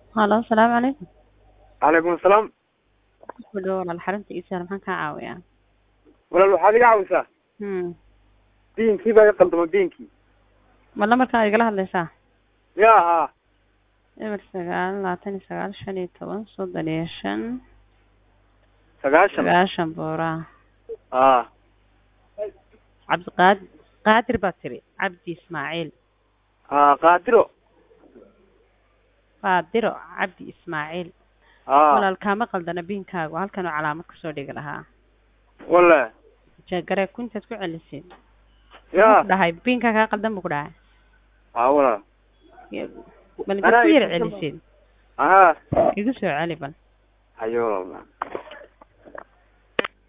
Halo, salaamu calaykum. calaykum asalaam. Ku dhawaad walaal xarunta iisaar maxaan kaa caawiyaa? walaal waxaad iga caawisaa diinkii baa iga qaldamay diinkii. Ma lambarkaa igala hadlaysaa? yaa haa eber 9 25 15 sagaashan 9 buuraa. haa Qaadir baad tiri Cabdi Ismaaciil. haa qaadiro Qaadiro Cabdi Ismaaciil. haa Walaal kaama qaldana biinkaagu halkan oo calaamad ku soo dhigi lahaa. walla Jeegare kuntaad ku celisay. yaa Dhahay biinka ka qaldan buu ku dhahay. haa walaal Bal ku yar celisay. haa Igu soo celi bal. hayo walaal.